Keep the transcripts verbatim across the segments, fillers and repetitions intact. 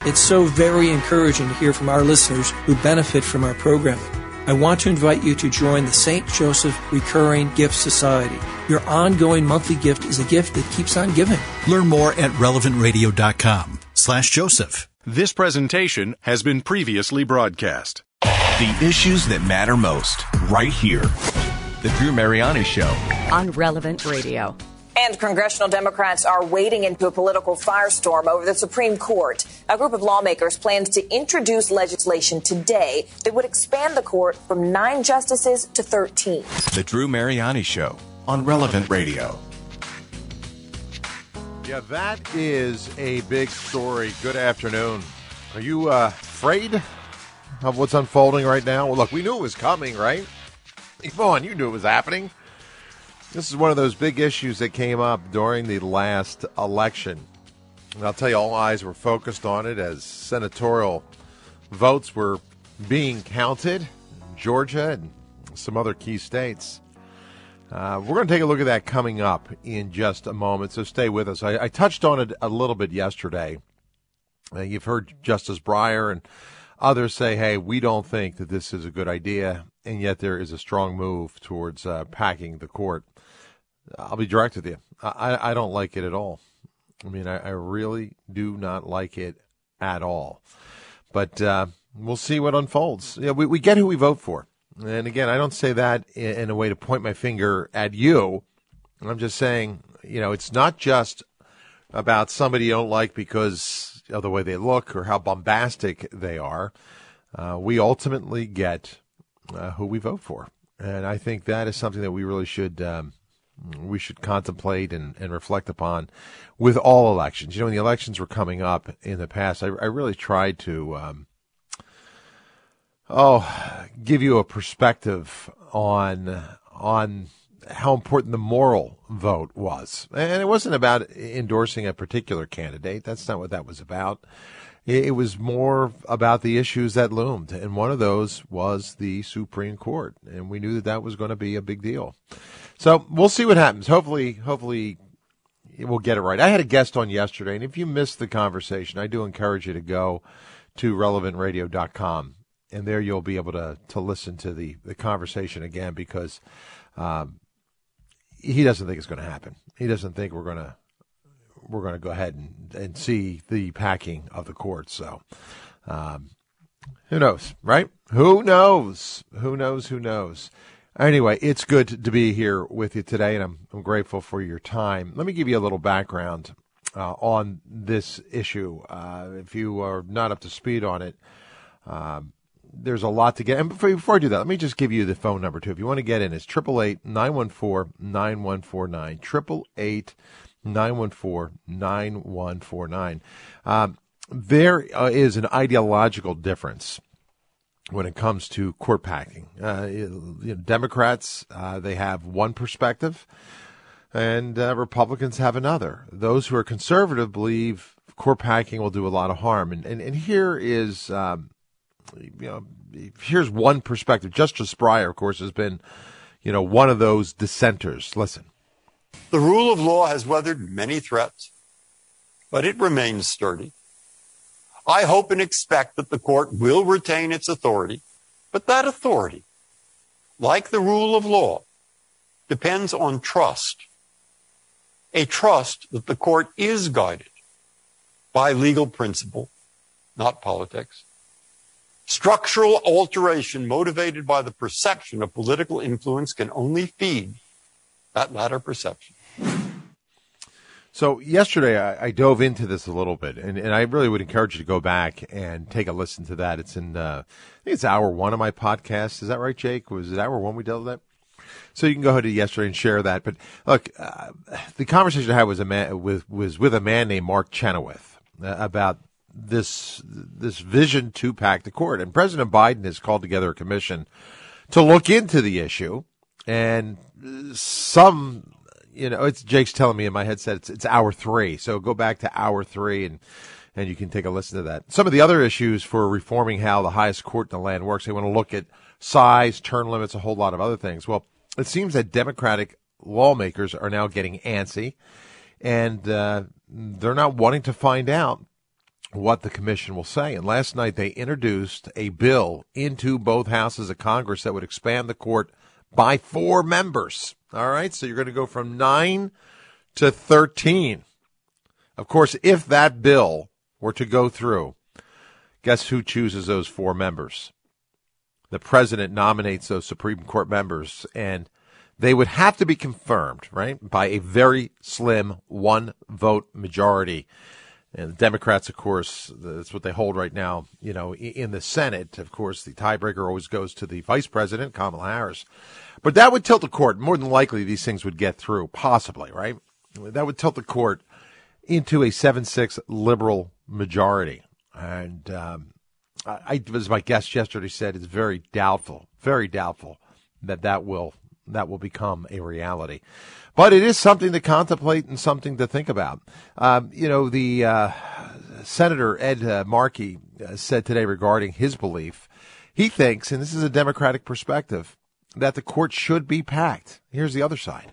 It's so very encouraging to hear from our listeners who benefit from our programming. I want to invite you to join the Saint Joseph Recurring Gift Society. Your ongoing monthly gift is a gift that keeps on giving. Learn more at relevant radio dot com slash Joseph. This presentation has been previously broadcast. The issues that matter most, right here. The Drew Mariani Show. On Relevant Radio. And congressional Democrats are wading into a political firestorm over the Supreme Court. A group of lawmakers plans to introduce legislation today that would expand the court from nine justices to thirteen. The Drew Mariani Show on Relevant Radio. Yeah, that is a big story. Good afternoon. Are you uh, afraid of what's unfolding right now? Well, look, we knew it was coming, right? Come on, you knew it was happening. This is one of those big issues that came up during the last election. And I'll tell you, all eyes were focused on it as senatorial votes were being counted in Georgia and some other key states. Uh, we're going to take a look at that coming up in just a moment, so stay with us. I, I touched on it a little bit yesterday. Uh, you've heard Justice Breyer and others say, hey, we don't think that this is a good idea, and yet there is a strong move towards uh, packing the court. I'll be direct with you. I, I don't like it at all. I mean, I, I really do not like it at all. But uh, we'll see what unfolds. You know, we, we get who we vote for. And again, I don't say that in, in a way to point my finger at you. I'm just saying, you know, it's not just about somebody you don't like because of the way they look or how bombastic they are. Uh, we ultimately get uh, who we vote for. And I think that is something that we really should um, we should contemplate and, and reflect upon with all elections. You know, when the elections were coming up in the past, I, I really tried to, um, oh, give you a perspective on on how important the moral vote was. And it wasn't about endorsing a particular candidate. That's not what that was about. It was more about the issues that loomed. And one of those was the Supreme Court. And we knew that that was going to be a big deal. So we'll see what happens. Hopefully, hopefully we'll get it right. I had a guest on yesterday, and if you missed the conversation, I do encourage you to go to relevant radio dot com, and there you'll be able to, to listen to the, the conversation again because um, he doesn't think it's going to happen. He doesn't think we're going to we're going to go ahead and, and see the packing of the court. So um, who knows, right? Who knows? Who knows? Who knows? Anyway, it's good to be here with you today, and I'm, I'm grateful for your time. Let me give you a little background uh, on this issue. Uh, if you are not up to speed on it, um, there's a lot to get. And before, before I do that, let me just give you the phone number, too. If you want to get in, it's eight eight eight, nine one four, nine one four nine, eight eight eight, nine one four, nine one four nine. Um, there uh, is an ideological difference when it comes to court packing. Uh, you know, Democrats, uh, they have one perspective, and uh, Republicans have another. Those who are conservative believe court packing will do a lot of harm. And and, and here is, um, you know, here's one perspective. Justice Breyer, of course, has been, you know, one of those dissenters. Listen. The rule of law has weathered many threats, but it remains sturdy. I hope and expect that the court will retain its authority, but that authority, like the rule of law, depends on trust. A trust that the court is guided by legal principle, not politics. Structural alteration motivated by the perception of political influence can only feed that latter perception. So yesterday I, I dove into this a little bit, and, and I really would encourage you to go back and take a listen to that. It's in, uh, I think it's hour one of my podcast. Is that right, Jake? Was it hour one we dealt with that? So you can go ahead to yesterday and share that. But look, uh, the conversation I had was a man with was with a man named Mark Chenoweth uh, about this this vision to pack the court. And President Biden has called together a commission to look into the issue, and some. You know, it's Jake's telling me in my headset it's, it's hour three. So go back to hour three and, and you can take a listen to that. Some of the other issues for reforming how the highest court in the land works, they want to look at size, term limits, a whole lot of other things. Well, it seems that Democratic lawmakers are now getting antsy, and uh, they're not wanting to find out what the commission will say. And last night they introduced a bill into both houses of Congress that would expand the court by four members. All right, so you're going to go from nine to thirteen. Of course, if that bill were to go through, guess who chooses those four members? The president nominates those Supreme Court members, and they would have to be confirmed, right, by a very slim one-vote majority. And the Democrats, of course, that's what they hold right now, you know, in the Senate. Of course, the tiebreaker always goes to the vice president, Kamala Harris. But that would tilt the court. More than likely, these things would get through, possibly, right? That would tilt the court into a seven six liberal majority. And um, I, as my guest yesterday said, it's very doubtful, very doubtful that that will that will become a reality. But it is something to contemplate and something to think about. Um, you know, the uh, Senator Ed uh, Markey uh, said today regarding his belief, he thinks, and this is a Democratic perspective, that the court should be packed. Here's the other side.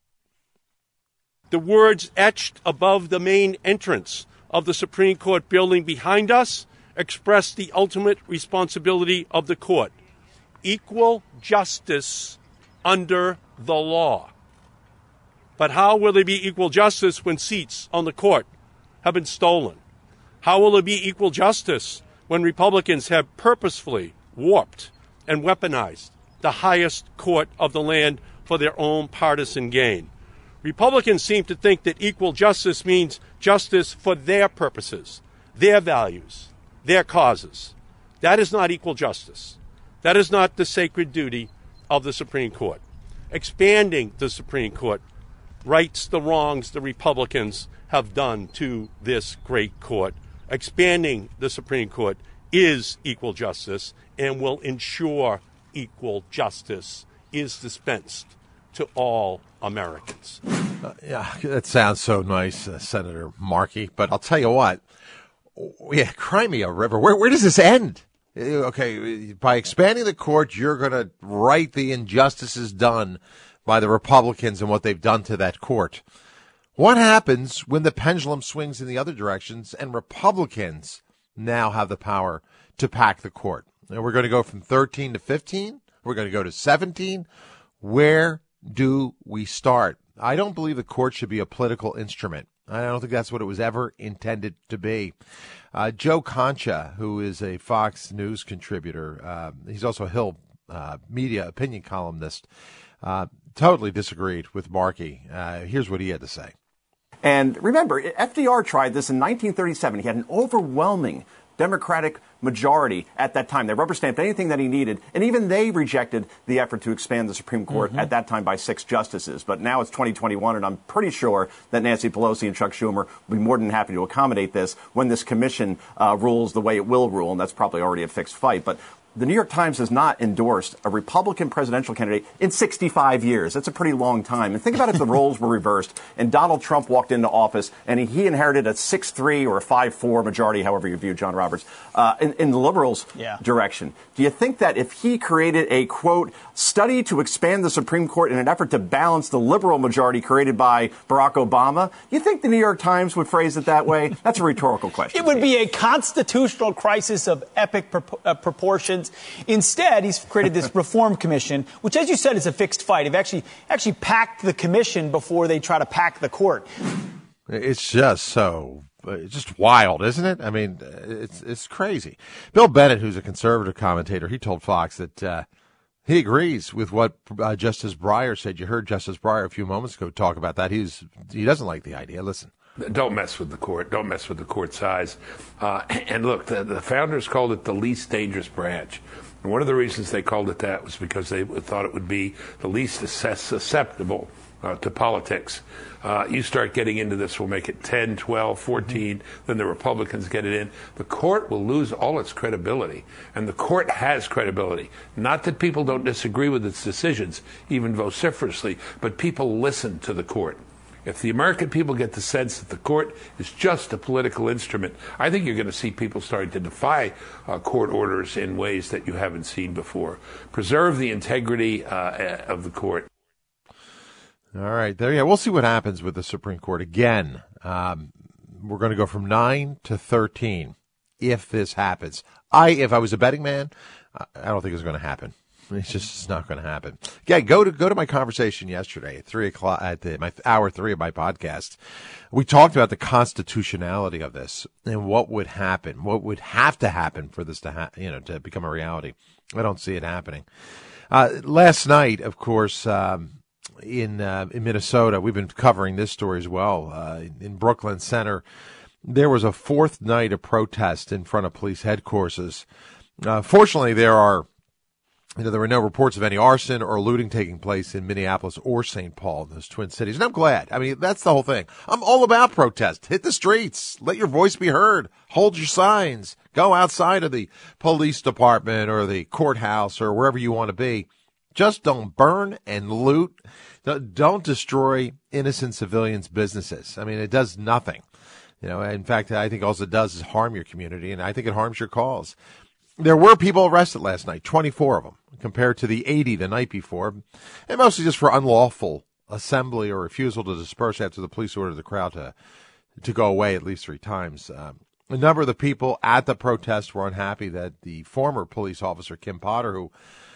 The words etched above the main entrance of the Supreme Court building behind us express the ultimate responsibility of the court: equal justice under the law. But how will there be equal justice when seats on the court have been stolen? How will there be equal justice when Republicans have purposefully warped and weaponized the highest court of the land for their own partisan gain? Republicans seem to think that equal justice means justice for their purposes, their values, their causes. That is not equal justice. That is not the sacred duty of the Supreme Court. Expanding the Supreme Court rights the wrongs the Republicans have done to this great court. Expanding the Supreme Court is equal justice and will ensure equal justice is dispensed to all Americans. Uh, yeah, that sounds so nice, uh, Senator Markey. But I'll tell you what, yeah, Crimea River, where, where does this end? Okay, by expanding the court, you're going to right the injustices done by the Republicans and what they've done to that court. What happens when the pendulum swings in the other directions and Republicans now have the power to pack the court? And we're going to go from thirteen to fifteen. We're going to go to seventeen. Where do we start? I don't believe the court should be a political instrument. I don't think that's what it was ever intended to be. Uh, Joe Concha, who is a Fox News contributor, uh, he's also a Hill uh, media opinion columnist, uh, totally disagreed with Markey. Uh, here's what he had to say. And remember, F D R tried this in nineteen thirty-seven. He had an overwhelming Democratic majority at that time. They rubber-stamped anything that he needed, and even they rejected the effort to expand the Supreme Court mm-hmm. at that time by six justices. But now it's twenty twenty-one, and I'm pretty sure that Nancy Pelosi and Chuck Schumer will be more than happy to accommodate this when this commission uh, rules the way it will rule, and that's probably already a fixed fight. But the New York Times has not endorsed a Republican presidential candidate in sixty-five years. That's a pretty long time. And think about if the roles were reversed and Donald Trump walked into office and he, he inherited a six three or a five four majority, however you view John Roberts, uh, in, in the liberals' yeah. direction. Do you think that if he created a, quote, study to expand the Supreme Court in an effort to balance the liberal majority created by Barack Obama, you think the New York Times would phrase it that way? That's a rhetorical question. It would be a constitutional crisis of epic pro- uh, proportions. Instead, he's created this reform commission, which, as you said, is a fixed fight. They've actually actually packed the commission before they try to pack the court. It's just so it's just wild, isn't it? I mean, it's it's crazy. Bill Bennett, who's a conservative commentator, he told Fox that uh, he agrees with what uh, Justice Breyer said. You heard Justice Breyer a few moments ago talk about that. He's he doesn't like the idea. Listen. Don't mess with the court. Don't mess with the court size. Uh, and look, the, the founders called it the least dangerous branch. And one of the reasons they called it that was because they thought it would be the least susceptible uh, to politics. Uh, you start getting into this, we'll make it ten, twelve, fourteen, mm-hmm. then the Republicans get it in. The court will lose all its credibility. And the court has credibility. Not that people don't disagree with its decisions, even vociferously, but people listen to the court. If the American people get the sense that the court is just a political instrument, I think you're going to see people starting to defy uh, court orders in ways that you haven't seen before. Preserve the integrity uh, of the court. All right, there you go. We'll see what happens with the Supreme Court again. Um, we're going to go from nine to thirteen if this happens. I, if I was a betting man, I don't think it's going to happen. It's just it's not going to happen. Yeah, go to go to my conversation yesterday at three o'clock at the, my hour three of my podcast. We talked about the constitutionality of this and what would happen, what would have to happen for this to ha- you know to become a reality. I don't see it happening. Uh, last night, of course, um, in uh, in Minnesota, we've been covering this story as well. Uh, in Brooklyn Center, there was a fourth night of protest in front of police headquarters. Uh, fortunately, there are. You know, there were no reports of any arson or looting taking place in Minneapolis or Saint Paul, those twin cities. And I'm glad. I mean, that's the whole thing. I'm all about protest. Hit the streets. Let your voice be heard. Hold your signs. Go outside of the police department or the courthouse or wherever you want to be. Just don't burn and loot. Don't destroy innocent civilians' businesses. I mean, it does nothing. You know, in fact, I think all it does is harm your community, and I think it harms your cause. There were people arrested last night, twenty-four of them, compared to the eighty the night before, and mostly just for unlawful assembly or refusal to disperse after the police ordered the crowd to to go away at least three times. Um, a number of the people at the protest were unhappy that the former police officer, Kim Potter, who,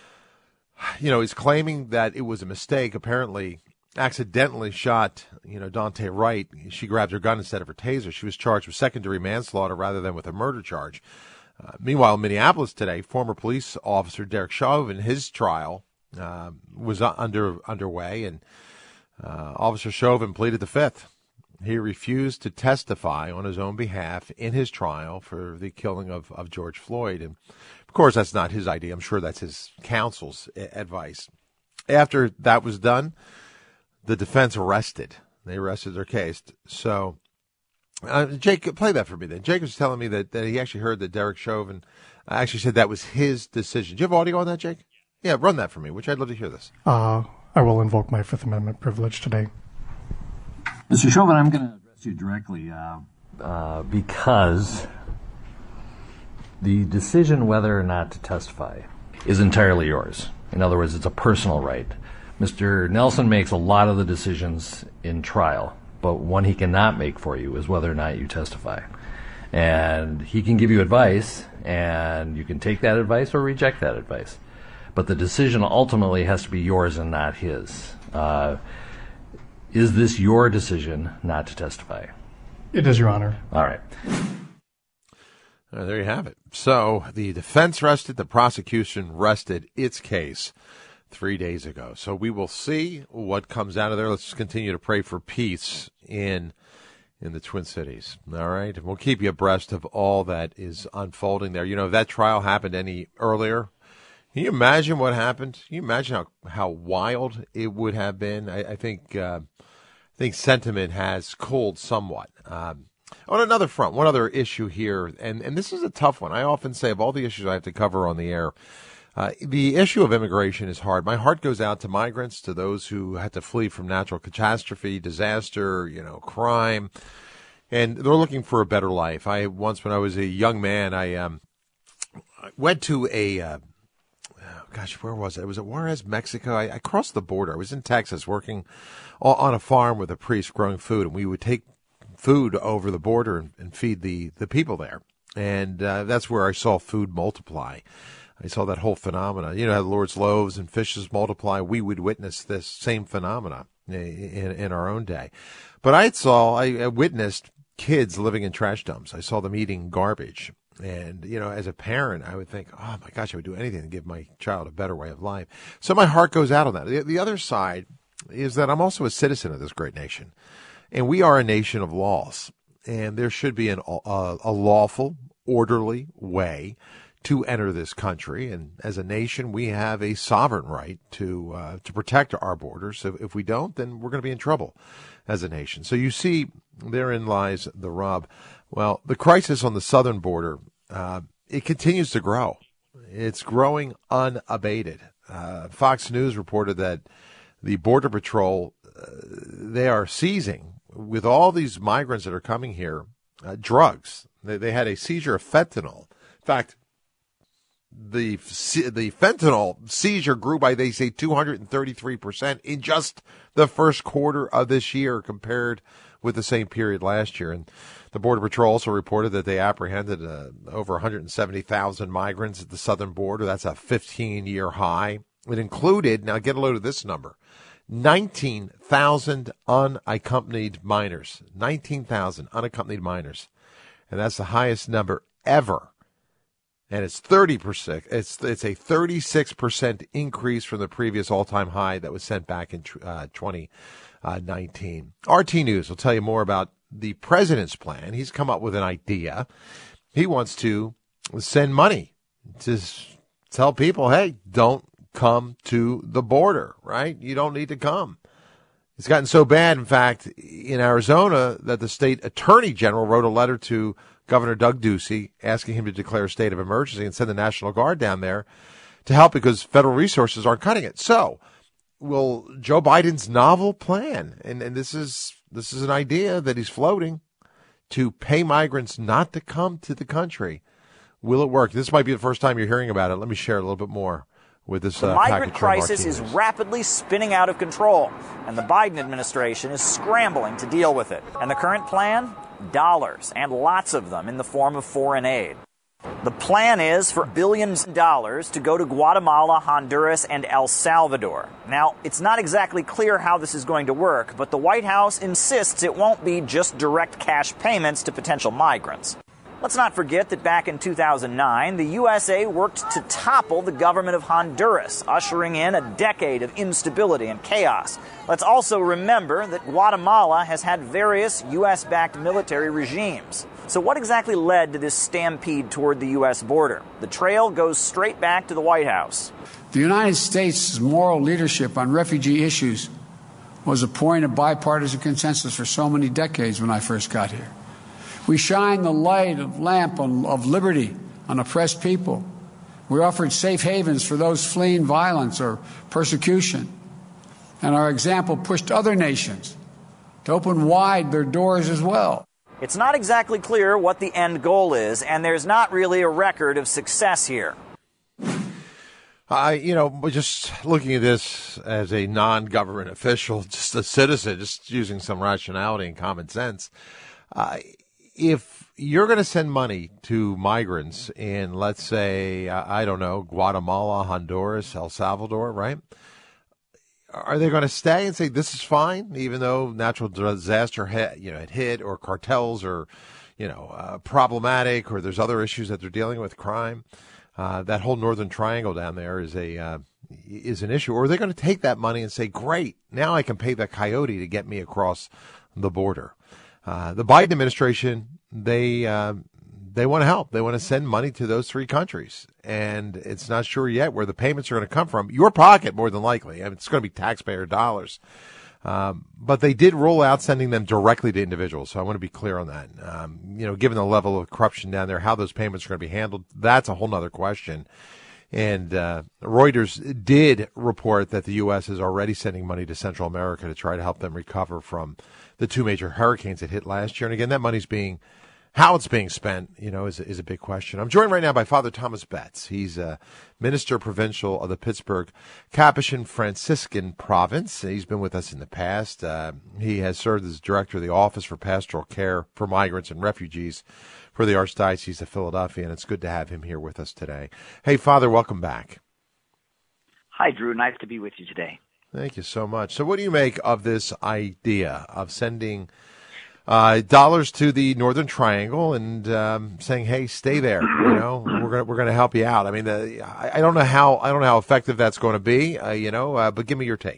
you know, is claiming that it was a mistake, apparently accidentally shot, you know, Dante Wright. She grabbed her gun instead of her taser. She was charged with second-degree manslaughter rather than with a murder charge. Uh, meanwhile, in Minneapolis today, former police officer Derek Chauvin, his trial uh, was under underway, and uh, Officer Chauvin pleaded the fifth. He refused to testify on his own behalf in his trial for the killing of, of George Floyd. And, of course, that's not his idea. I'm sure that's his counsel's advice. After that was done, the defense arrested. They arrested their case. So... Uh, Jake, play that for me then. Jake was telling me that, that he actually heard that Derek Chauvin actually said that was his decision. Do you have audio on that, Jake? Yeah, run that for me, which I'd love to hear this. Uh, I will invoke my Fifth Amendment privilege today. Mister Chauvin, I'm going to address you directly uh, uh, because the decision whether or not to testify is entirely yours. In other words, it's a personal right. Mister Nelson makes a lot of the decisions in trial. But one he cannot make for you is whether or not you testify. And he can give you advice, and you can take that advice or reject that advice. But the decision ultimately has to be yours and not his. Uh, is this your decision not to testify? It is, Your Honor. All right. Uh, there you have it. So the defense rested, the prosecution rested its case three days ago. So we will see what comes out of there. Let's continue to pray for peace in in the Twin Cities. All right. And we'll keep you abreast of all that is unfolding there. You know, if that trial happened any earlier, can you imagine what happened? Can you imagine how, how wild it would have been? I, I think uh, I think sentiment has cooled somewhat. Um, on another front, one other issue here, and, and this is a tough one. I often say of all the issues I have to cover on the air, Uh, the issue of immigration is hard. My heart goes out to migrants, to those who had to flee from natural catastrophe, disaster, you know, crime, and they're looking for a better life. I once, when I was a young man, I um, went to a, uh, oh gosh, where was it? It was at Juarez, Mexico. I, I crossed the border. I was in Texas working on a farm with a priest growing food, and we would take food over the border and, and feed the, the people there. And uh, that's where I saw food multiply. I saw that whole phenomena. You know, how the Lord's loaves and fishes multiply. We would witness this same phenomena in, in our own day. But I saw, I witnessed kids living in trash dumps. I saw them eating garbage. And, you know, as a parent, I would think, oh, my gosh, I would do anything to give my child a better way of life. So my heart goes out on that. The, the other side is that I'm also a citizen of this great nation. And we are a nation of laws. And there should be an, a, a lawful, orderly way to enter this country, and as a nation, we have a sovereign right to uh, to protect our borders. So if we don't, then we're going to be in trouble as a nation. So you see, therein lies the rub. Well, the crisis on the southern border, uh, it continues to grow. It's growing unabated. Uh, Fox News reported that the Border Patrol, uh, they are seizing, with all these migrants that are coming here, uh, drugs. They, they had a seizure of fentanyl. In fact, The the fentanyl seizure grew by, they say, two hundred thirty-three percent in just the first quarter of this year compared with the same period last year. And the Border Patrol also reported that they apprehended uh, over one hundred seventy thousand migrants at the southern border. That's a fifteen-year high. It included, now get a load of this number, nineteen thousand unaccompanied minors. nineteen thousand unaccompanied minors. And that's the highest number ever. And it's thirty percent. It's it's a thirty-six percent increase from the previous all-time high that was sent back in uh, twenty nineteen. R T News will tell you more about the president's plan. He's come up with an idea. He wants to send money to tell people, hey, don't come to the border, right? You don't need to come. It's gotten so bad, in fact, in Arizona, that the state attorney general wrote a letter to Governor Doug Ducey asking him to declare a state of emergency and send the National Guard down there to help because federal resources aren't cutting it. So, will Joe Biden's novel plan, and, and this is this is an idea that he's floating, to pay migrants not to come to the country, will it work? This might be the first time you're hearing about it. Let me share a little bit more with this uh, The migrant crisis is rapidly spinning out of control, and the Biden administration is scrambling to deal with it. And the current plan? Dollars, and lots of them in the form of foreign aid. The plan is for billions of dollars to go to Guatemala, Honduras, and El Salvador. Now, it's not exactly clear how this is going to work, but the White House insists it won't be just direct cash payments to potential migrants. Let's not forget that back in two thousand nine, the U S A worked to topple the government of Honduras, ushering in a decade of instability and chaos. Let's also remember that Guatemala has had various U S-backed military regimes. So what exactly led to this stampede toward the U S border? The trail goes straight back to the White House. The United States' moral leadership on refugee issues was a point of bipartisan consensus for so many decades when I first got here. We shine the light of lamp of liberty on oppressed people. We offered safe havens for those fleeing violence or persecution. And our example pushed other nations to open wide their doors as well. It's not exactly clear what the end goal is, and there's not really a record of success here. I, you know, just looking at this as a non-government official, just a citizen, just using some rationality and common sense, uh, if you're going to send money to migrants in, let's say, I don't know, Guatemala, Honduras, El Salvador, right? Are they going to stay and say this is fine, even though natural disaster had, you know, had hit, or cartels are, you know, uh, problematic, or there's other issues that they're dealing with, crime? Uh, that whole Northern Triangle down there is a uh, is an issue. Or are they going to take that money and say, great, now I can pay the coyote to get me across the border? Uh, the Biden administration, they uh, they want to help. They want to send money to those three countries. And it's not sure yet where the payments are going to come from. Your pocket, more than likely. I mean, it's going to be taxpayer dollars. Um, but they did roll out sending them directly to individuals. So I want to be clear on that. Um, you know, given the level of corruption down there, how those payments are going to be handled, that's a whole nother question. And uh, Reuters did report that the U S is already sending money to Central America to try to help them recover from the two major hurricanes that hit last year. And again, that money's being, how it's being spent, you know, is, is a big question. I'm joined right now by Father Thomas Betts. He's a minister provincial of the Pittsburgh Capuchin Franciscan Province. He's been with us in the past. Uh, he has served as director of the Office for Pastoral Care for Migrants and Refugees for the Archdiocese of Philadelphia, and it's good to have him here with us today. Hey, Father, welcome back. Hi, Drew. Nice to be with you today. Thank you so much. So what do you make of this idea of sending uh, dollars to the Northern Triangle and um, saying, hey, stay there, you know, we're going we're gonna help you out? I mean, the, I, I don't know how I don't know how effective that's going to be, uh, you know, uh, but give me your take.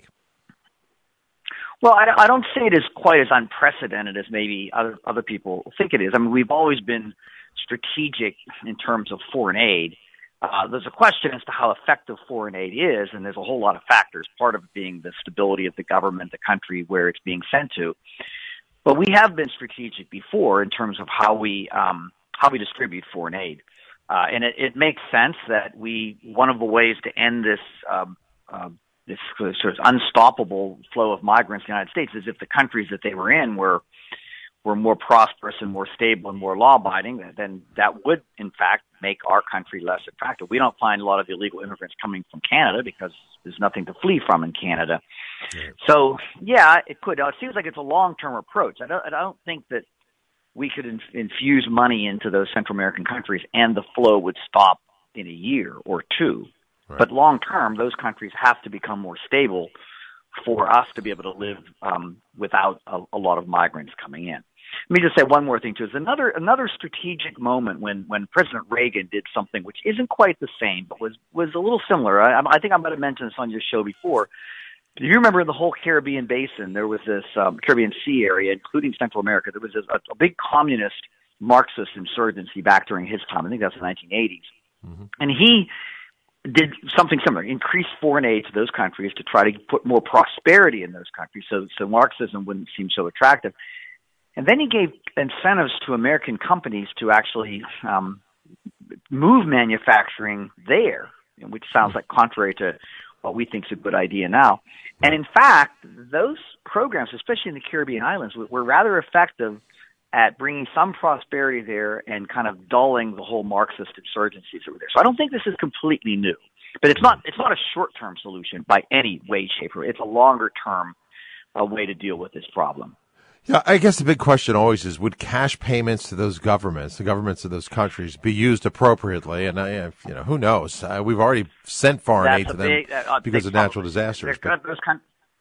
Well, I, I don't see it as quite as unprecedented as maybe other other people think it is. I mean, we've always been strategic in terms of foreign aid. Uh, there's a question as to how effective foreign aid is, and there's a whole lot of factors, part of it being the stability of the government, the country where it's being sent to. But we have been strategic before in terms of how we um, how we distribute foreign aid. Uh, and it, it makes sense that we, one of the ways to end this um, uh, this sort of unstoppable flow of migrants in the United States is if the countries that they were in were were more prosperous and more stable and more law-abiding, then that would, in fact, make our country less attractive. We don't find a lot of illegal immigrants coming from Canada because there's nothing to flee from in Canada. So, yeah, it could. It seems like it's a long-term approach. I don't, I don't think that we could inf- infuse money into those Central American countries and the flow would stop in a year or two. Right. But long-term, those countries have to become more stable for us to be able to live um, without a, a lot of migrants coming in. Let me just say one more thing, too. It's another another strategic moment when, when President Reagan did something which isn't quite the same, but was, was a little similar. I, I think I might have mentioned this on your show before. Do you remember in the whole Caribbean basin, there was this um, Caribbean Sea area, including Central America, there was a, a big communist Marxist insurgency back during his time. I think that's the nineteen eighties. Mm-hmm. And he did something similar, increased foreign aid to those countries to try to put more prosperity in those countries so, so Marxism wouldn't seem so attractive. And then he gave incentives to American companies to actually um, move manufacturing there, which sounds like contrary to what we think is a good idea now. And in fact, those programs, especially in the Caribbean islands, were rather effective at bringing some prosperity there and kind of dulling the whole Marxist insurgencies over there. So I don't think this is completely new, but it's not it's not a short-term solution by any way, shape, or it's a longer-term uh, way to deal with this problem. Yeah, I guess the big question always is, would cash payments to those governments, the governments of those countries, be used appropriately? And, I, you know, who knows? Uh, we've already sent foreign That's aid to big, them uh, because of natural disasters. But those kind,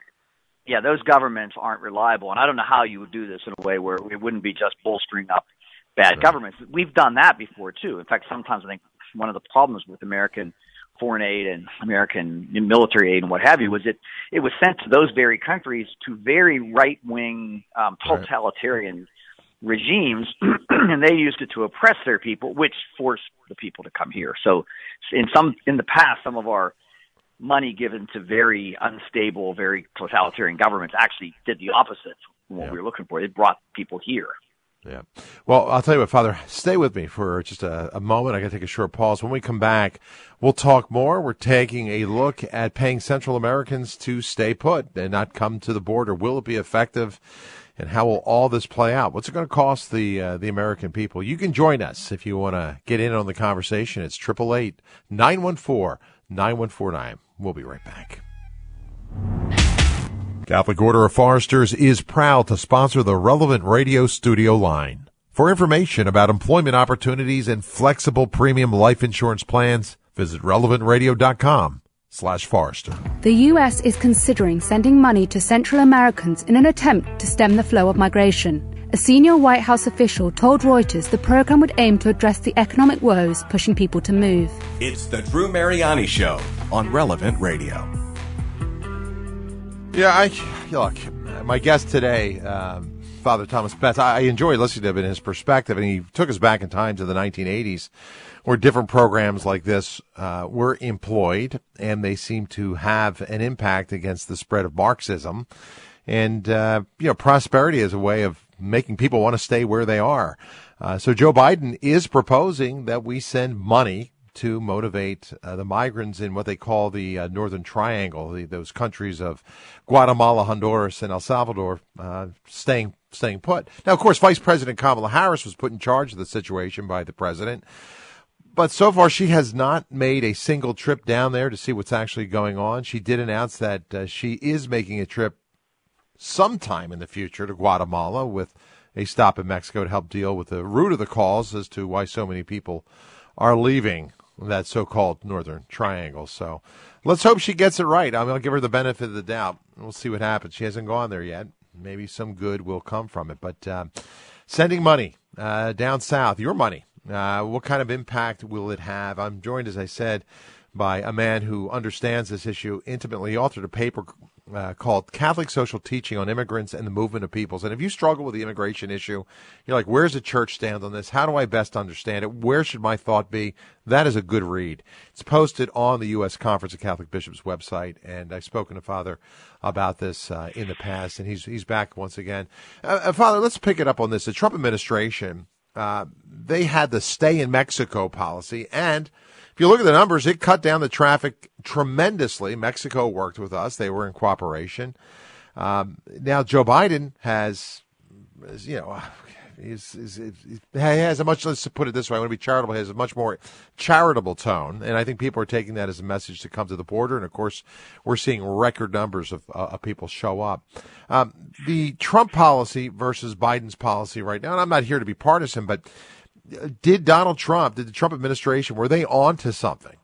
yeah, those governments aren't reliable. And I don't know how you would do this in a way where it wouldn't be just bolstering up bad right. governments. We've done that before, too. In fact, sometimes I think one of the problems with American foreign aid and American military aid and what have you was it it was sent to those very countries to very right-wing um, totalitarian right. regimes, and they used it to oppress their people, which forced the people to come here. So in some in the past, some of our money given to very unstable, very totalitarian governments actually did the opposite from what yeah. we were looking for. It brought people here. Yeah. Well, I'll tell you what, Father, stay with me for just a, a moment. I got to take a short pause. When we come back, we'll talk more. We're taking a look at paying Central Americans to stay put and not come to the border. Will it be effective? And how will all this play out? What's it going to cost the uh, the American people? You can join us if you want to get in on the conversation. It's eight eight eight, nine one four, nine one four nine. We'll be right back. Catholic Order of Foresters is proud to sponsor the Relevant Radio studio line. For information about employment opportunities and flexible premium life insurance plans, visit relevant radio dot com slash Forester. The U S is considering sending money to Central Americans in an attempt to stem the flow of migration. A senior White House official told Reuters the program would aim to address the economic woes pushing people to move. It's the Drew Mariani Show on Relevant Radio. Yeah, I look, my guest today, um, Father Thomas Betts, I, I enjoy listening to him and his perspective, and he took us back in time to the nineteen eighties, where different programs like this uh, were employed, and they seem to have an impact against the spread of Marxism. And, uh, you know, prosperity is a way of making people want to stay where they are. Uh, so Joe Biden is proposing that we send money to motivate uh, the migrants in what they call the uh, Northern Triangle, the, those countries of Guatemala, Honduras, and El Salvador, uh, staying staying put. Now, of course, Vice President Kamala Harris was put in charge of the situation by the president, but so far she has not made a single trip down there to see what's actually going on. She did announce that uh, she is making a trip sometime in the future to Guatemala with a stop in Mexico to help deal with the root of the cause as to why so many people are leaving that so-called Northern Triangle. So let's hope she gets it right. I mean, I'll give her the benefit of the doubt. We'll see what happens. She hasn't gone there yet. Maybe some good will come from it. But uh, sending money uh, down south, your money, uh, what kind of impact will it have? I'm joined, as I said, by a man who understands this issue intimately. He authored a paper uh, called Catholic Social Teaching on Immigrants and the Movement of Peoples. And if you struggle with the immigration issue, you're like, where's the church stand on this? How do I best understand it? Where should my thought be? That is a good read. It's posted on the U S Conference of Catholic Bishops website, and I've spoken to Father about this uh, in the past, and he's he's back once again. Uh, Father, let's pick it up on this. The Trump administration, uh, they had the stay in Mexico policy, and if you look at the numbers, it cut down the traffic tremendously. Mexico worked with us. They were in cooperation. Um, now, Joe Biden has, you know, is, is, is, he has a much, let's put it this way, I want to be charitable, he has a much more charitable tone, and I think people are taking that as a message to come to the border, and of course, we're seeing record numbers of, uh, of people show up. Um, the Trump policy versus Biden's policy right now, and I'm not here to be partisan, but did Donald Trump, did the Trump administration, were they on to something?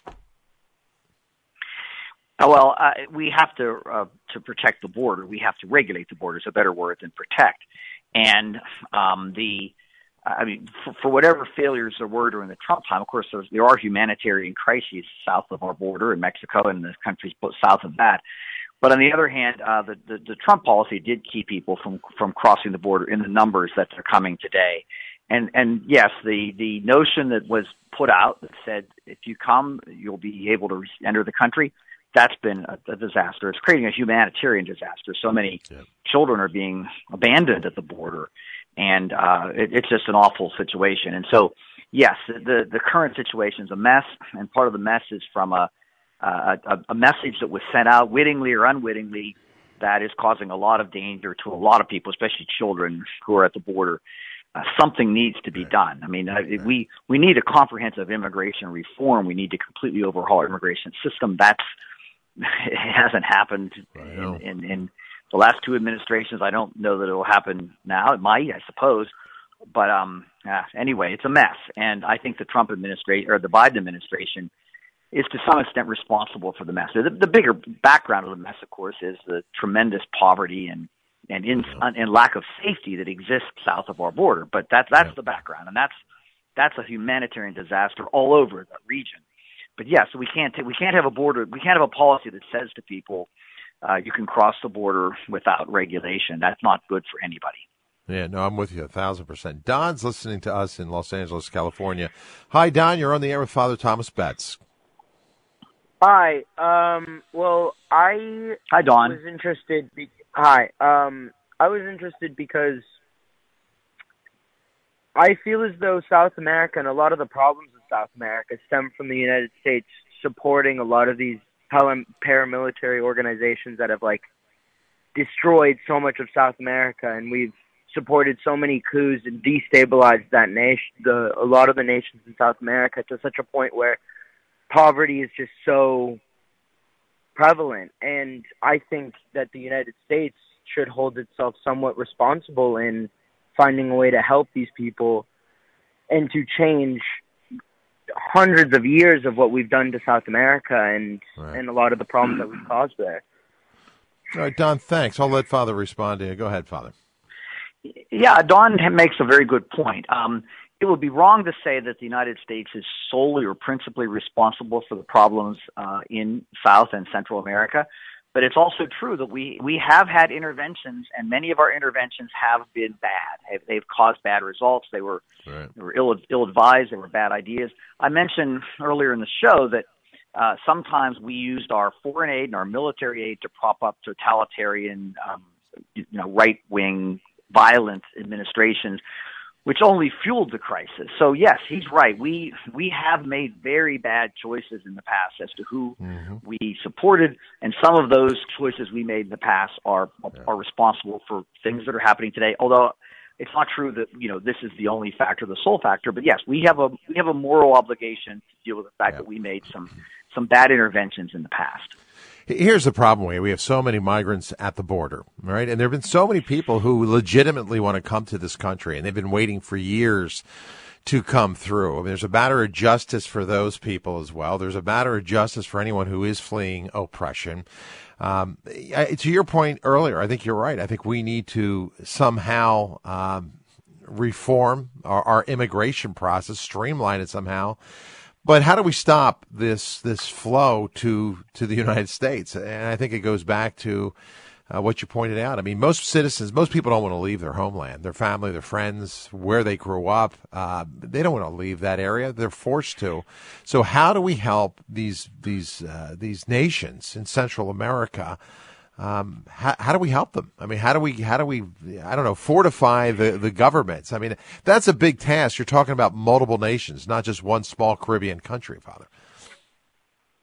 Uh, well, uh, we have to uh, to protect the border. We have to regulate the border. Is a better word than protect. And um, the, I mean, for, for whatever failures there were during the Trump time, of course, there's, there are humanitarian crises south of our border in Mexico and the countries south of that. But on the other hand, uh, the, the the Trump policy did keep people from from crossing the border in the numbers that they're coming today. And and yes, the the notion that was put out that said if you come, you'll be able to enter the country. That's been a, a disaster. It's creating a humanitarian disaster. So many yeah. children are being abandoned at the border, and uh, it, it's just an awful situation. And so, yes, the the current situation is a mess, and part of the mess is from a a, a message that was sent out wittingly or unwittingly that is causing a lot of danger to a lot of people, especially children who are at the border. Uh, something needs to be done. I mean, uh, we we need a comprehensive immigration reform. We need to completely overhaul our immigration system. That's it hasn't happened in, in, in the last two administrations. I don't know that it will happen now. It might, I suppose. But um, uh, anyway, it's a mess. And I think the Trump administration or the Biden administration is to some extent responsible for the mess. The, the bigger background of the mess, of course, is the tremendous poverty and and, in, and lack of safety that exists south of our border. But that's that's yeah. the background, and that's that's a humanitarian disaster all over the region. But yeah, so we can't we can't have a border. We can't have a policy that says to people, uh, "You can cross the border without regulation." That's not good for anybody. Yeah, no, I'm with you a thousand percent. Don's listening to us in Los Angeles, California. Hi, Don. You're on the air with Father Thomas Betts. Hi. Um, well, I Hi, Don. was interested. Be- Hi. Um, I was interested because I feel as though South America and a lot of the problems in South America stem from the United States supporting a lot of these paramilitary organizations that have like destroyed so much of South America, and we've supported so many coups and destabilized that nation, the a lot of the nations in South America, to such a point where poverty is just so prevalent. And I think that the United States should hold itself somewhat responsible in finding a way to help these people and to change hundreds of years of what we've done to South America and right. and a lot of the problems that we've caused there. All right, Don, thanks. I'll let Father respond to you. Go ahead, Father. Yeah, Don makes a very good point. Um, it would be wrong to say that the United States is solely or principally responsible for the problems uh, in South and Central America. But it's also true that we, we have had interventions, and many of our interventions have been bad. They've caused bad results. They were, right. they were ill, ill-advised. They were bad ideas. I mentioned earlier in the show that uh, sometimes we used our foreign aid and our military aid to prop up totalitarian, um, you know, right-wing, violent administrations, which only fueled the crisis. So yes, he's right. We we have made very bad choices in the past as to who mm-hmm. we supported, and some of those choices we made in the past are yeah. are responsible for things that are happening today. Although it's not true that you know this is the only factor, the sole factor. But yes, we have a we have a moral obligation to deal with the fact yeah. that we made some some bad interventions in the past. Here's the problem. We we have so many migrants at the border, right? And there have been so many people who legitimately want to come to this country, and they've been waiting for years to come through. I mean, there's a matter of justice for those people as well. There's a matter of justice for anyone who is fleeing oppression. Um, I, to your point earlier, I think you're right. I think we need to somehow um, reform our, our immigration process, streamline it somehow. But how do we stop this this flow to to the United States? And I think it goes back to uh, what you pointed out. I mean, most citizens, most people don't want to leave their homeland, their family, their friends, where they grew up. Uh, they don't want to leave that area. They're forced to. So how do we help these these uh, these nations in Central America? Um, how, how do we help them? I mean, how do we, how do we, I don't know, fortify the, the governments? I mean, that's a big task. You're talking about multiple nations, not just one small Caribbean country, Father.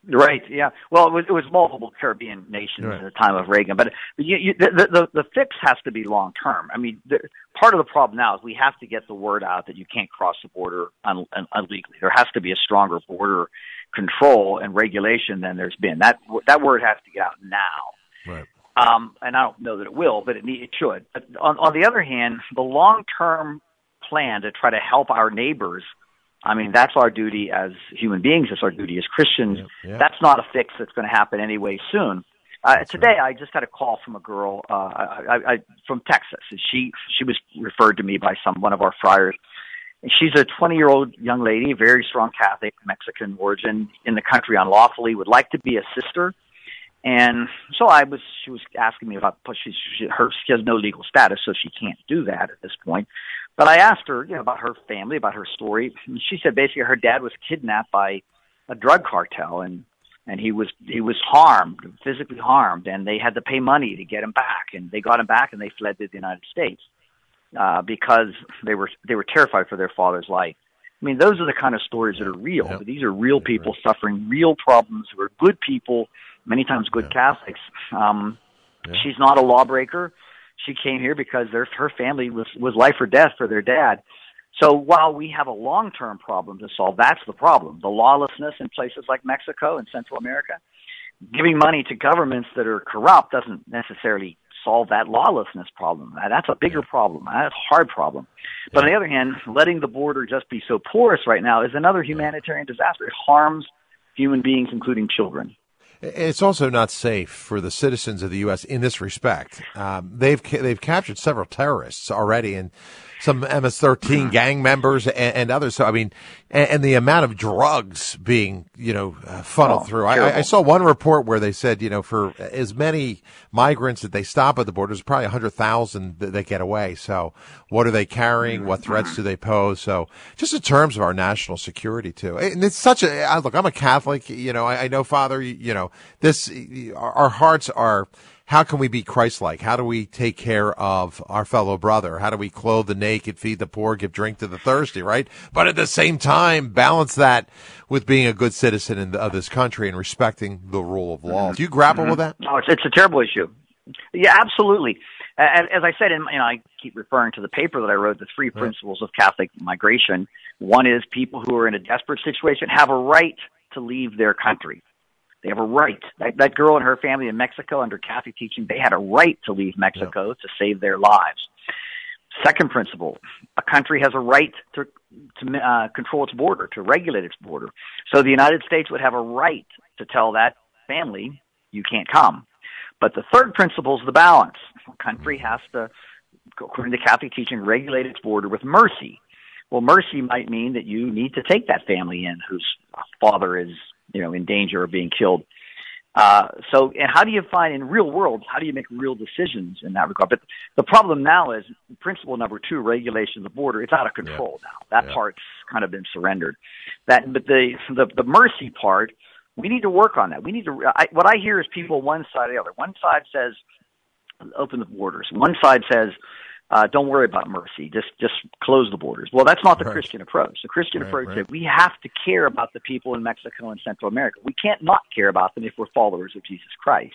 Right. Yeah. Well, it was, it was multiple Caribbean nations right. at the time of Reagan, but you, you, the, the the fix has to be long term. I mean, the, part of the problem now is we have to get the word out that you can't cross the border un, un, illegally. There has to be a stronger border control and regulation than there's been. That that word has to get out now. Right. Um, and I don't know that it will, but it, it should. But on, on the other hand, the long term plan to try to help our neighbors. I mean, that's our duty as human beings. It's our duty as Christians. Yeah, yeah. That's not a fix that's going to happen anyway soon. Uh, today, right. I just had a call from a girl uh, I, I, I, from Texas. And she she was referred to me by some one of our friars. And she's a twenty-year-old young lady, very strong Catholic, Mexican origin, in the country unlawfully, would like to be a sister. And so I was. She was asking me about. She, she, her, she has no legal status, so she can't do that at this point. But I asked her, you know, about her family, about her story. And she said basically her dad was kidnapped by a drug cartel, and and he was he was harmed, physically harmed, and they had to pay money to get him back. And they got him back, and they fled to the United States uh, because they were they were terrified for their father's life. I mean, those are the kind of stories that are real. Yep. These are real people right. suffering real problems who are good people, many times good yeah. Catholics. Um, yeah. She's not a lawbreaker. She came here because their, her family was, was life or death for their dad. So while we have a long-term problem to solve, that's the problem. The lawlessness in places like Mexico and Central America. Giving money to governments that are corrupt doesn't necessarily solve that lawlessness problem. That's a bigger problem. That's a hard problem. But on the other hand, letting the border just be so porous right now is another humanitarian disaster. It harms human beings, including children. It's also not safe for the citizens of the U S in this respect. Um, they've ca- they've captured several terrorists already, and some M S thirteen gang members and, and others. So I mean, and, and the amount of drugs being you know uh, funneled oh, through. I, I saw one report where they said you know for as many migrants that they stop at the border, there's probably a hundred thousand that, that get away. So what are they carrying? What threats do they pose? So just in terms of our national security too, and it's such a I, look. I'm a Catholic. You know, I, I know, Father. You, you know. This, our, our hearts are, how can we be Christ-like? How do we take care of our fellow brother? How do we clothe the naked, feed the poor, give drink to the thirsty, right? But at the same time, balance that with being a good citizen in the, of this country and respecting the rule of law. Do you grapple mm-hmm. with that? No, it's, it's a terrible issue. Yeah, absolutely. As, as I said, in, you know, I keep referring to the paper that I wrote, the three right. principles of Catholic migration. One is people who are in a desperate situation have a right to leave their country. They have a right. That, that girl and her family in Mexico under Catholic teaching, they had a right to leave Mexico yeah. to save their lives. Second principle, a country has a right to, to uh, control its border, to regulate its border. So the United States would have a right to tell that family, you can't come. But the third principle is the balance. A country has to, according to Catholic teaching, regulate its border with mercy. Well, mercy might mean that you need to take that family in whose father is you know, in danger of being killed. Uh, so, and how do you find in real world, how do you make real decisions in that regard? But the problem now is principle number two, regulation of the border. It's out of control yeah. now. That yeah. part's kind of been surrendered. That, but the, the, the mercy part, we need to work on that. We need to, I, what I hear is people one side or the other. One side says, open the borders. One side says, Uh, don't worry about mercy. Just just close the borders. Well, that's not the right. Christian approach. The Christian right, approach right. is we have to care about the people in Mexico and Central America. We can't not care about them if we're followers of Jesus Christ.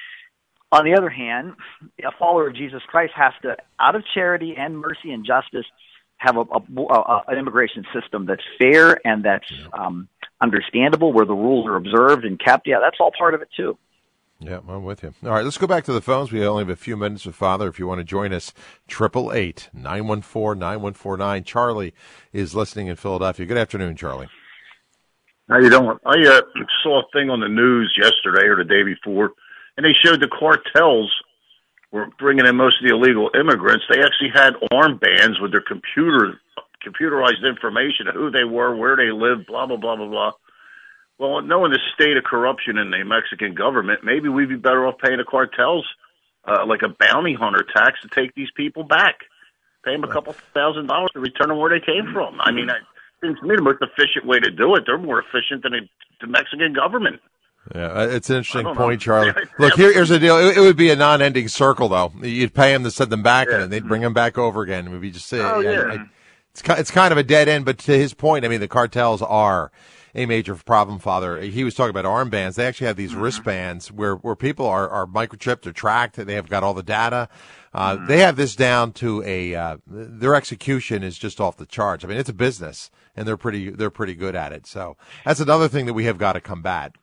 On the other hand, a follower of Jesus Christ has to, out of charity and mercy and justice, have a, a, a, an immigration system that's fair and that's um, understandable, where the rules are observed and kept. Yeah, that's all part of it too. Yeah, I'm with you. All right, let's go back to the phones. We only have a few minutes with Father. If you want to join us, triple eight nine one four nine one four nine. Charlie is listening in Philadelphia. Good afternoon, Charlie. How you doing? I uh, saw a thing on the news yesterday or the day before, and they showed the cartels were bringing in most of the illegal immigrants. They actually had armbands with their computer computerized information of who they were, where they lived, blah blah blah blah blah. Well, knowing the state of corruption in the Mexican government, maybe we'd be better off paying the cartels uh, like a bounty hunter tax to take these people back. Pay them a couple thousand dollars to return them where they came from. I mean, it seems to me the most efficient way to do it. They're more efficient than the Mexican government. Yeah, it's an interesting point, Charlie. Look, here, here's the deal. It, it would be a non-ending circle, though. You'd pay them to send them back, yeah. and they'd bring them back over again. It would be just, uh, oh, yeah. I, I, It's it's kind of a dead end, but to his point, I mean, the cartels are a major problem, Father. He was talking about armbands. They actually have these mm-hmm. wristbands where, where people are, are microchipped or tracked. They have got all the data. Uh, mm-hmm. They have this down to a, uh, their execution is just off the charts. I mean, it's a business, and they're pretty, they're pretty good at it. So that's another thing that we have got to combat.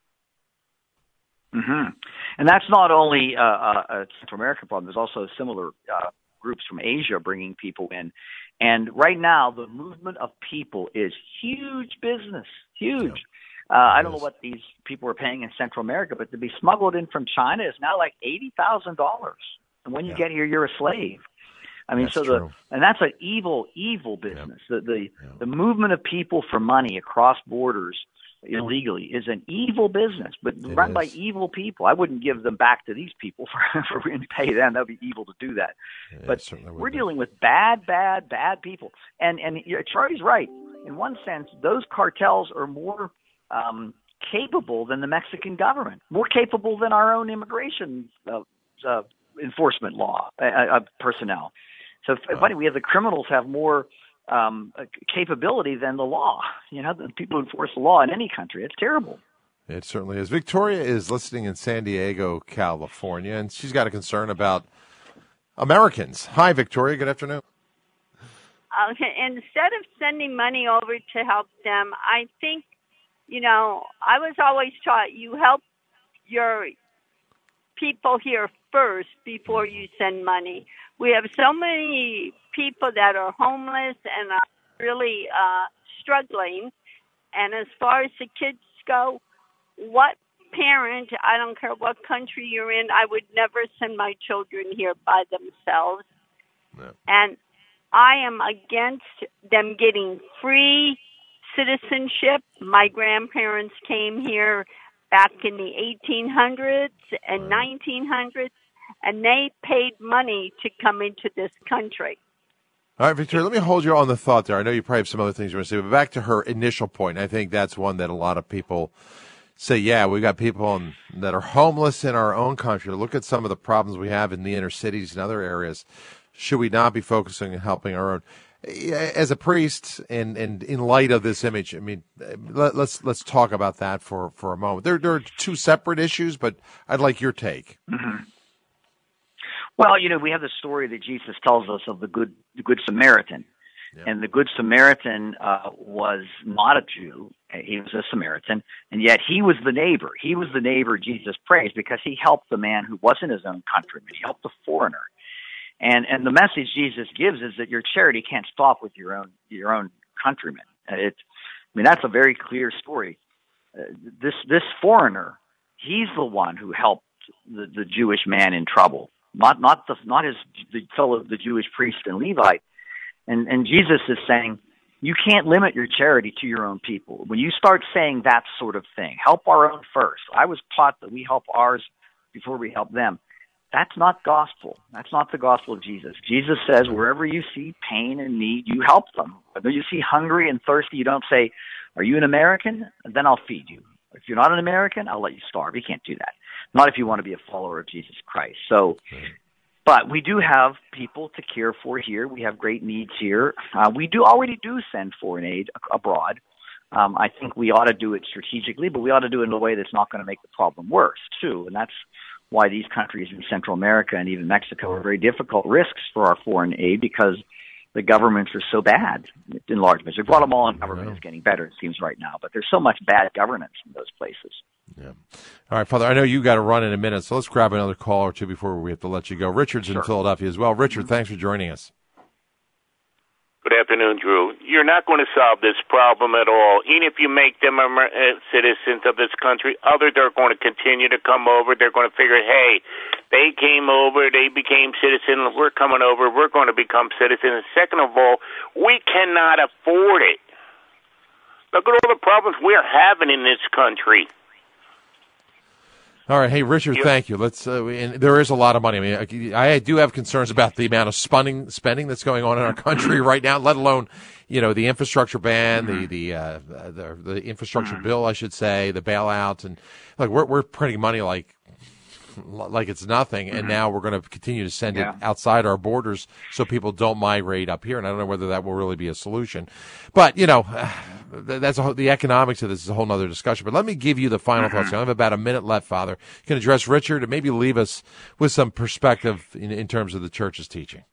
Mm-hmm. And that's not only uh, a Central American problem. There's also similar uh, groups from Asia bringing people in. And right now, the movement of people is huge business, huge. Uh, I don't know what these people are paying in Central America, but to be smuggled in from China is now like eighty thousand dollars. And when you yeah. get here, you're a slave. I mean, that's so the true. And that's an evil, evil business. Yeah. The the, yeah. the movement of people for money across borders illegally is an evil business, but it run is. by evil people. I wouldn't give them back to these people for for to pay them. That would be evil to do that. Yeah, but we're be. dealing with bad, bad, bad people. And and Charlie's right. In one sense, those cartels are more um, capable than the Mexican government, more capable than our own immigration uh, uh, enforcement law uh, uh, personnel. So oh. funny, we have the criminals have more Um, capability than the law. You know, the people who enforce the law in any country. It's terrible. It certainly is. Victoria is listening in San Diego, California, and she's got a concern about Americans. Hi, Victoria. Good afternoon. Okay. Instead of sending money over to help them, I think, you know, I was always taught you help your people here first before you send money. We have so many people that are homeless and are really uh, struggling. And as far as the kids go, what parent, I don't care what country you're in, I would never send my children here by themselves. No. And I am against them getting free citizenship. My grandparents came here back in the eighteen hundreds and nineteen hundreds, and they paid money to come into this country. All right, Victoria, let me hold you on the thought there. I know you probably have some other things you want to say, but back to her initial point. I think that's one that a lot of people say, yeah, we got people in, that are homeless in our own country. Look at some of the problems we have in the inner cities and other areas. Should we not be focusing on helping our own? As a priest, and, and in light of this image, I mean, let, let's let's talk about that for, for a moment. There, there are two separate issues, but I'd like your take. Mm-hmm. Well, you know, we have the story that Jesus tells us of the good the Good Samaritan. Yeah. And the Good Samaritan uh, was not a Jew. He was a Samaritan, and yet he was the neighbor. He was the neighbor Jesus praised because he helped the man who wasn't his own countryman. He helped the foreigner. And and the message Jesus gives is that your charity can't stop with your own your own countrymen. It, I mean, that's a very clear story. Uh, this this foreigner, he's the one who helped the, the Jewish man in trouble, not not the not his the fellow the Jewish priest and Levite. And and Jesus is saying, you can't limit your charity to your own people. When you start saying that sort of thing, help our own first. I was taught that we help ours before we help them. That's not gospel. That's not the gospel of Jesus. Jesus says, wherever you see pain and need, you help them. Whether you see hungry and thirsty, you don't say, are you an American? Then I'll feed you. If you're not an American, I'll let you starve. You can't do that. Not if you want to be a follower of Jesus Christ. So, but we do have people to care for here. We have great needs here. Uh, we do already do send foreign aid abroad. Um, I think we ought to do it strategically, but we ought to do it in a way that's not going to make the problem worse, too. And that's why these countries in Central America and even Mexico are very difficult risks for our foreign aid, because the governments are so bad in large measure. Guatemalan government is getting better, it seems, right now, but there's so much bad governance in those places. Yeah. All right, Father, I know you got to run in a minute, so let's grab another call or two before we have to let you go. Richard's sure. in Philadelphia as well. Richard, mm-hmm. thanks for joining us. Good afternoon, Drew. You're not going to solve this problem at all. Even if you make them citizens of this country, others are going to continue to come over. They're going to figure, hey, they came over, they became citizens, we're coming over, we're going to become citizens. Second of all, we cannot afford it. Look at all the problems we're having in this country. All right, hey Richard, thank you. Let's. Uh, and there is a lot of money. I mean, I, I do have concerns about the amount of spending spending that's going on in our country right now. Let alone, you know, the infrastructure ban, the the uh, the, the infrastructure bill, I should say, the bailout, and like we're we're printing money like like it's nothing, and Mm-hmm. now we're going to continue to send Yeah. it outside our borders so people don't migrate up here. And I don't know whether that will really be a solution. But, you know, that's a, whole- the economics of this is a whole other discussion. But let me give you the final Mm-hmm. thoughts. I have about a minute left, Father. You can address Richard and maybe leave us with some perspective in, in terms of the church's teaching.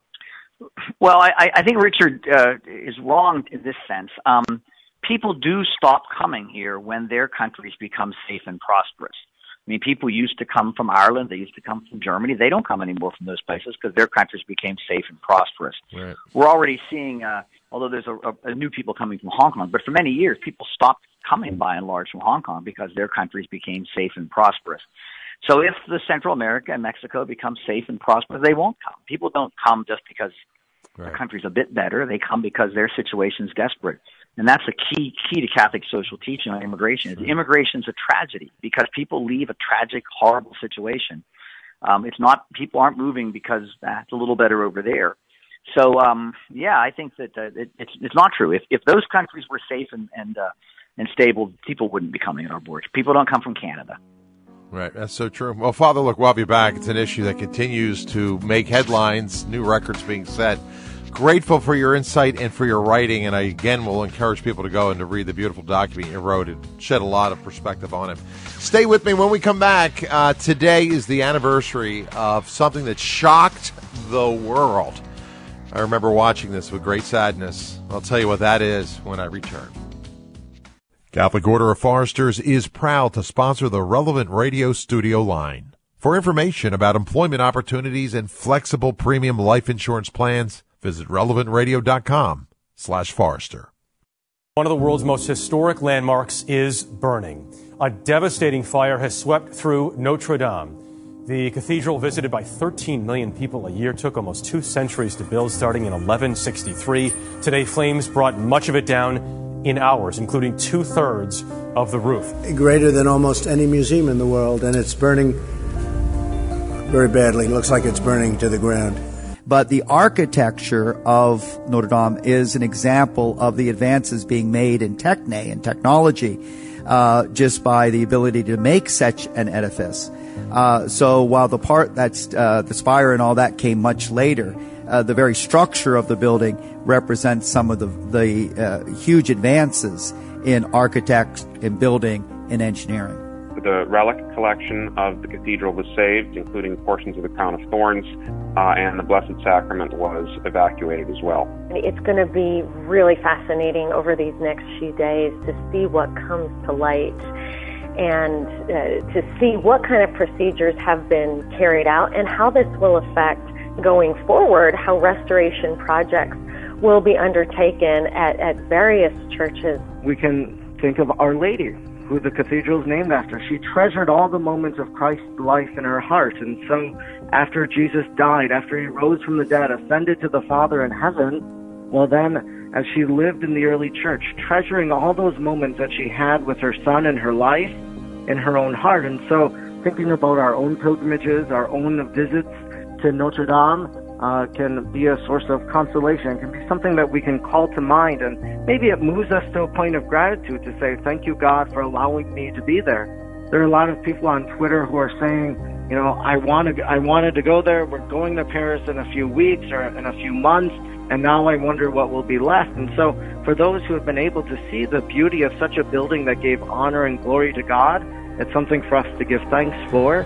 Well, I, I think Richard uh, is wrong in this sense. Um, people do stop coming here when their countries become safe and prosperous. I mean, people used to come from Ireland. They used to come from Germany. They don't come anymore from those places because their countries became safe and prosperous. Right. We're already seeing, uh, although there's a, a, a new people coming from Hong Kong, but for many years, people stopped coming by and large from Hong Kong because their countries became safe and prosperous. So if the Central America and Mexico become safe and prosperous, they won't come. People don't come just because Right. the country's a bit better. They come because their situation's desperate. And that's a key key to Catholic social teaching on immigration. Is immigration's a tragedy because people leave a tragic, horrible situation. Um, it's not people aren't moving because uh, it's a little better over there. So um, yeah, I think that uh, it, it's it's not true. If if those countries were safe and and uh, and stable, people wouldn't be coming at our borders. People don't come from Canada. Right, that's so true. Well, Father, look, we'll have you back. It's an issue that continues to make headlines, new records being set. Grateful for your insight and for your writing, and I, again, will encourage people to go and to read the beautiful document you wrote. It shed a lot of perspective on it. Stay with me when we come back. Uh, today is the anniversary of something that shocked the world. I remember watching this with great sadness. I'll tell you what that is when I return. Catholic Order of Foresters is proud to sponsor the Relevant Radio studio line. For information about employment opportunities and flexible premium life insurance plans, visit relevant radio dot com slash Forrester. One of the world's most historic landmarks is burning. A devastating fire has swept through Notre Dame. The cathedral, visited by thirteen million people a year, took almost two centuries to build, starting in eleven sixty-three. Today, flames brought much of it down in hours, including two-thirds of the roof. Greater than almost any museum in the world, and it's burning very badly. It looks like it's burning to the ground. But the architecture of Notre Dame is an example of the advances being made in techne and technology, uh, just by the ability to make such an edifice. Uh, so while the part that's uh, the spire and all that came much later, uh, the very structure of the building represents some of the, the uh, huge advances in architects, in building, and engineering. The relic collection of the cathedral was saved, including portions of the crown of thorns, uh, and the Blessed Sacrament was evacuated as well. It's going to be really fascinating over these next few days to see what comes to light and uh, to see what kind of procedures have been carried out and how this will affect going forward, how restoration projects will be undertaken at, at various churches. We can think of Our Lady, who the cathedral is named after. She treasured all the moments of Christ's life in her heart. And so after Jesus died, after he rose from the dead, ascended to the Father in heaven, well then, as she lived in the early church, treasuring all those moments that she had with her son in her life, in her own heart. And so thinking about our own pilgrimages, our own visits to Notre Dame, Uh, can be a source of consolation, can be something that we can call to mind, and maybe it moves us to a point of gratitude to say, thank you, God, for allowing me to be there. There are a lot of people on Twitter who are saying, you know, I wanted, I wanted to go there, we're going to Paris in a few weeks or in a few months, and now I wonder what will be left. And so for those who have been able to see the beauty of such a building that gave honor and glory to God, it's something for us to give thanks for.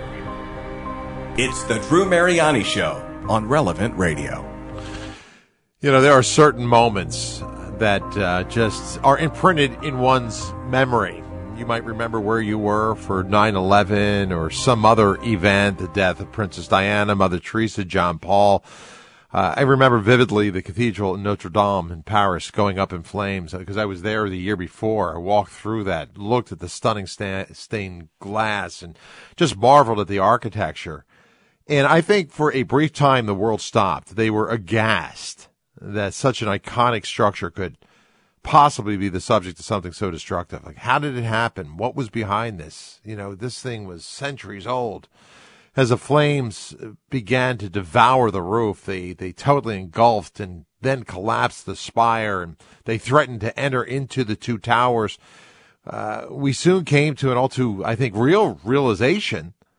It's the Drew Mariani Show on Relevant Radio. You know, there are certain moments that uh, just are imprinted in one's memory. You might remember where you were for nine eleven or some other event, the death of Princess Diana, Mother Teresa, John Paul. Uh, I remember vividly the cathedral in Notre Dame in Paris going up in flames because I was there the year before. I walked through that, looked at the stunning sta- stained glass, and just marveled at the architecture. And I think for a brief time the world stopped. They were aghast that such an iconic structure could possibly be the subject of something so destructive. Like, how did it happen? What was behind this? You know, this thing was centuries old. As the flames began to devour the roof, they, they totally engulfed and then collapsed the spire, and they threatened to enter into the two towers. Uh, we soon came to an all too, I think, real realization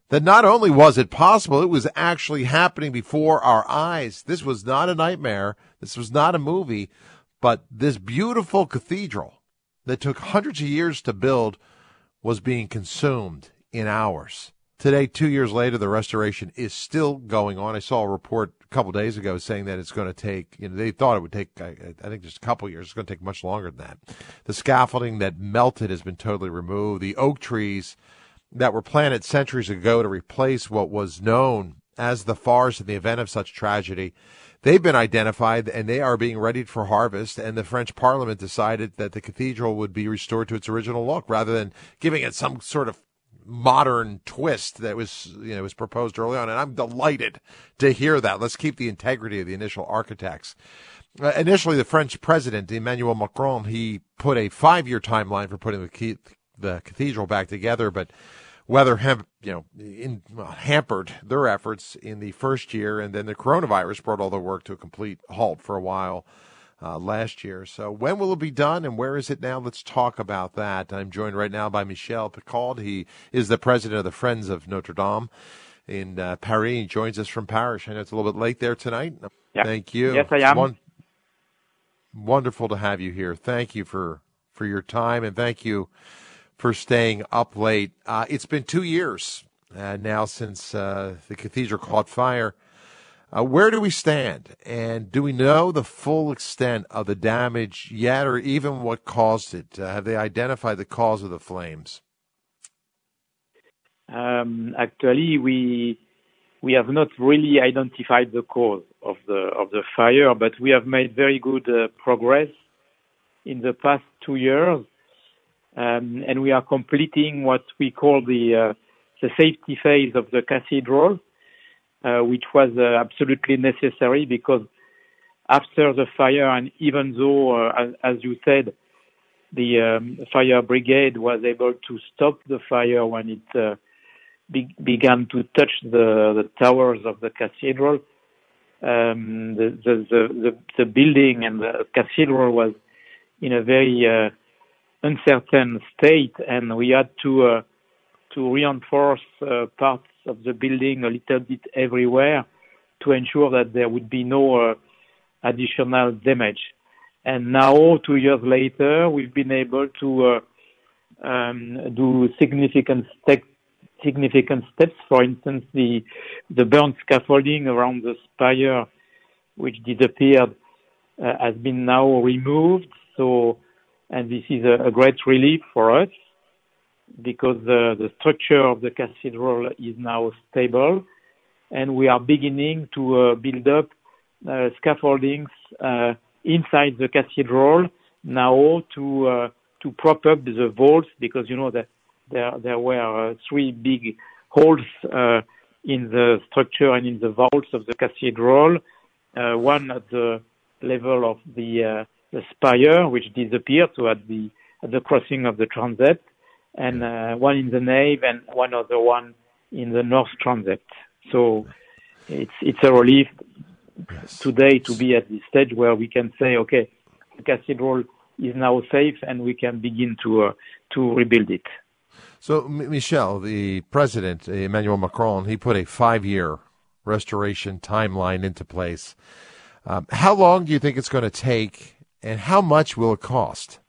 that not only was it possible, it was actually happening before our eyes. This was not a nightmare. This was not a movie, but this beautiful cathedral that took hundreds of years to build was being consumed in hours. Today, two years later, the restoration is still going on. I saw a report a couple of days ago saying that it's going to take, you know, they thought it would take, I, I think just a couple of years. It's going to take much longer than that. The scaffolding that melted has been totally removed. The oak trees that were planted centuries ago to replace what was known as the forest in the event of such tragedy, they've been identified and they are being readied for harvest. And the French Parliament decided that the cathedral would be restored to its original look rather than giving it some sort of modern twist that was, you know, was proposed early on. And I'm delighted to hear that. Let's keep the integrity of the initial architects. Uh, initially, the French president, Emmanuel Macron, he put a five-year timeline for putting the, key, the cathedral back together, but weather hem, you know, in, well, hampered their efforts in the first year, and then the coronavirus brought all the work to a complete halt for a while uh, last year. So when will it be done, and where is it now? Let's talk about that. I'm joined right now by Michel Picaud. He is the president of the Friends of Notre Dame in uh, Paris. He joins us from Paris. I know it's a little bit late there tonight. Yeah. Thank you. Yes, I am. One, wonderful to have you here. Thank you for, for your time, and thank you for staying up late. Uh, it's been two years uh, now since uh, the cathedral caught fire. Uh, where do we stand? And do we know the full extent of the damage yet, or even what caused it? Uh, have they identified the cause of the flames? Um, actually, we we have not really identified the cause of the of the fire, but we have made very good uh, progress in the past two years. Um, and we are completing what we call the uh, the safety phase of the cathedral, uh, which was uh, absolutely necessary because after the fire, and even though, uh, as, as you said, the um, fire brigade was able to stop the fire when it uh, be- began to touch the, the towers of the cathedral, um, the, the, the, the, the building and the cathedral was in a very uh, uncertain state, and we had to uh, to reinforce uh, parts of the building a little bit everywhere to ensure that there would be no uh, additional damage. And now, two years later, we've been able to uh, um, do significant step, significant steps. For instance, the the burnt scaffolding around the spire, which disappeared, uh, has been now removed. So. And this is a, a great relief for us because the, the structure of the cathedral is now stable, and we are beginning to uh, build up uh, scaffoldings uh, inside the cathedral now to uh, to prop up the vaults, because you know that there there were uh, three big holes uh, in the structure and in the vaults of the cathedral. Uh, one at the level of the uh, the spire, which disappeared, so at the at the crossing of the transept, and uh, one in the nave, and one other one in the north transept. So it's it's a relief yes. today to be at this stage where we can say, okay, the cathedral is now safe, and we can begin to uh, to rebuild it. So, M- Michel, the president, Emmanuel Macron, he put a five-year restoration timeline into place. Um, how long do you think it's going to take? And how much will it cost?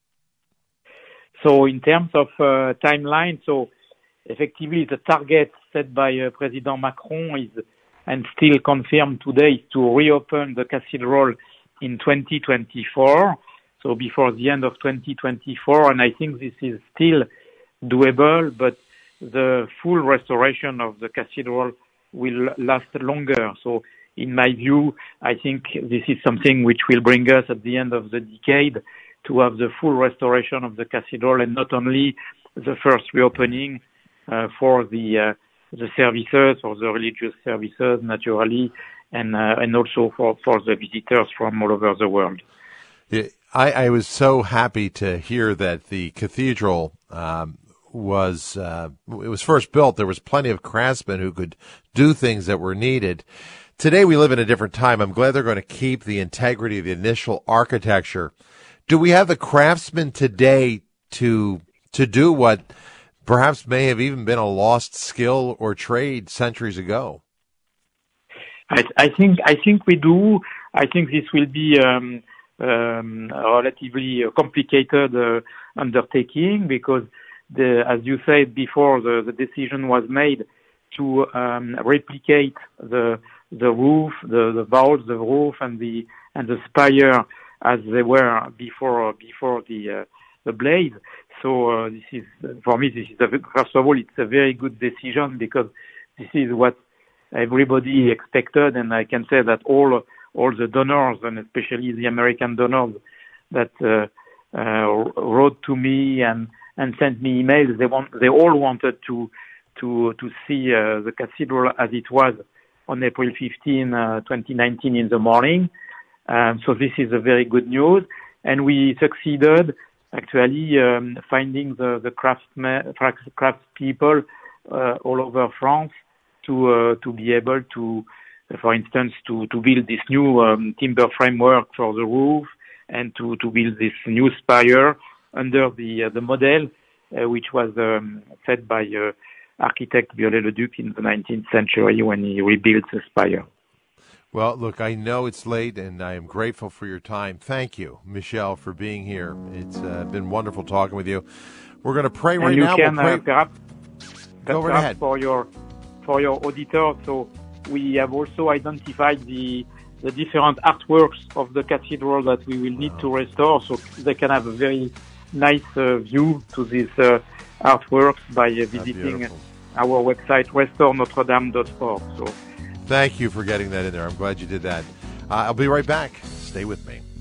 So in terms of uh, timeline, so effectively the target set by uh, President Macron is, and still confirmed today, is to reopen the cathedral in twenty twenty-four, so before the end of twenty twenty-four, and I think this is still doable, but the full restoration of the cathedral will last longer. So in my view, I think this is something which will bring us at the end of the decade to have the full restoration of the cathedral, and not only the first reopening uh, for the uh, the services, or the religious services, naturally, and uh, and also for, for the visitors from all over the world. Yeah, I, I was so happy to hear that the cathedral um, was uh, it was first built. There was plenty of craftsmen who could do things that were needed. Today we live in a different time. I'm glad they're going to keep the integrity of the initial architecture. Do we have the craftsmen today to to do what perhaps may have even been a lost skill or trade centuries ago. I, I think I think we do. I think this will be um, um, a relatively complicated uh, undertaking because, the, as you said before, the, the decision was made to um, replicate the the roof, the, the valves, the roof, and the and the spire as they were before before the uh, the blade. So uh, this is for me. This is a, first of all, it's a very good decision because this is what everybody expected, and I can say that all all the donors, and especially the American donors that uh, uh, wrote to me and, and sent me emails, they want they all wanted to to to see uh, the cathedral as it was on April fifteenth, uh, twenty nineteen in the morning. Um, so this is a very good news, and we succeeded actually um, finding the the craftsmen, crafts people uh, all over France to uh, to be able to, uh, for instance, to, to build this new um, timber framework for the roof and to, to build this new spire under the uh, the model uh, which was um, set by uh, architect Viollet-le-Duc in the nineteenth century when he rebuilt the spire. Well, look, I know it's late, and I am grateful for your time. Thank you, Michel, for being here. It's uh, been wonderful talking with you. We're going to pray right and you now. Can, we'll pray. Uh, perhaps, Go right perhaps ahead. For your for your auditor, so we have also identified the the different artworks of the cathedral that we will need wow. to restore, so they can have a very nice uh, view to these uh, artworks by uh, visiting our website restore notre dame dot org. So, thank you for getting that in there. I'm glad you did that. Uh, I'll be right back. Stay with me.